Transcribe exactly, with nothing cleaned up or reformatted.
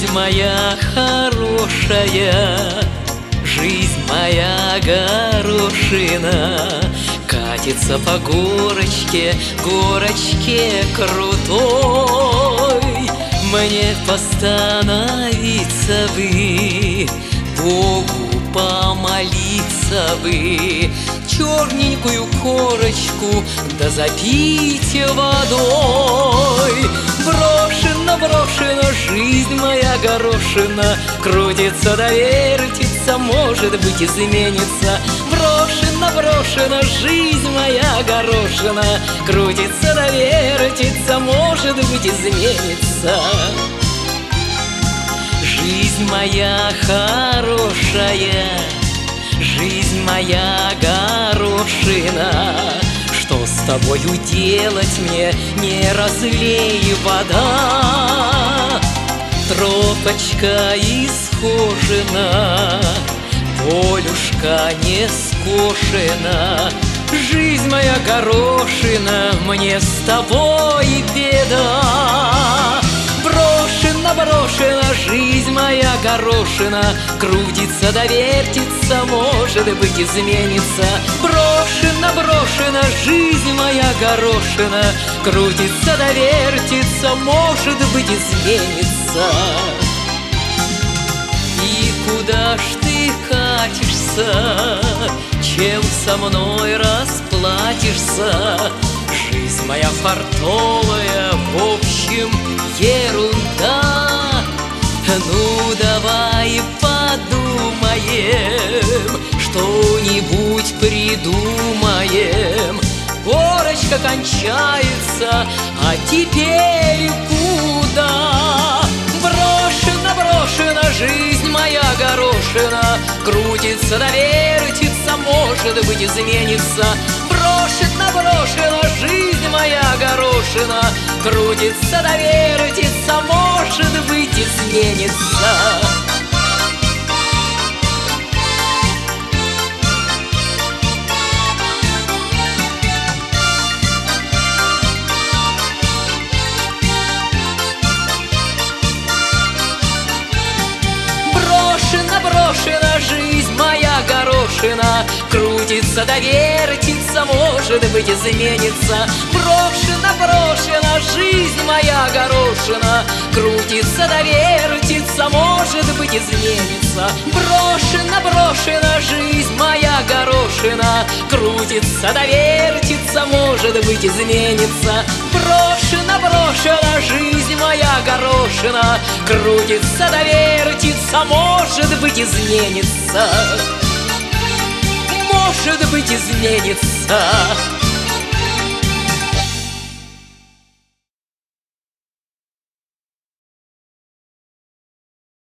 Жизнь моя хорошая, жизнь моя горошина, катится по горочке, горочке крутой. Мне постановиться бы, Богу помолиться бы, черненькую корочку да запить водой. Брошена, брошена жизнь моя горошина, крутится да вертится, может быть изменится. Брошена, брошена жизнь моя горошина, крутится да вертится, может быть изменится. Жизнь моя хорошая, жизнь моя горошина, что с тобою делать мне, не разлей вода. Тропочка исхожена, полюшка не скошена, жизнь моя горошина, мне с тобой беда. Брошена, брошена жизнь моя горошина, крутится да вертится, может быть изменится. Брошена, брошена жизнь моя горошина, крутится да вертится, может быть изменится. И куда ж ты катишься, чем со мной расплатишься? Жизнь моя фартовая, в общем, ерунда. Ну давай подумаем, что-нибудь придумаем. Горочка кончается, а теперь куда? Брошена, брошена жизнь моя горошина, крутится да вертится, может быть изменится. Брошена, брошена жизнь моя горошина, крутится да вертится, может быть изменится. Брошена, брошена жизнь моя горошина, крутится да вертится, может быть изменится. Брошена, брошена жизнь моя горошина, крутится да вертится, может быть изменится. Брошена, брошена жизнь моя горошина, крутится да вертится, может быть изменится. Брошена, брошена жизнь моя горошина, крутится да вертится, может быть изменится. Может быть изменится.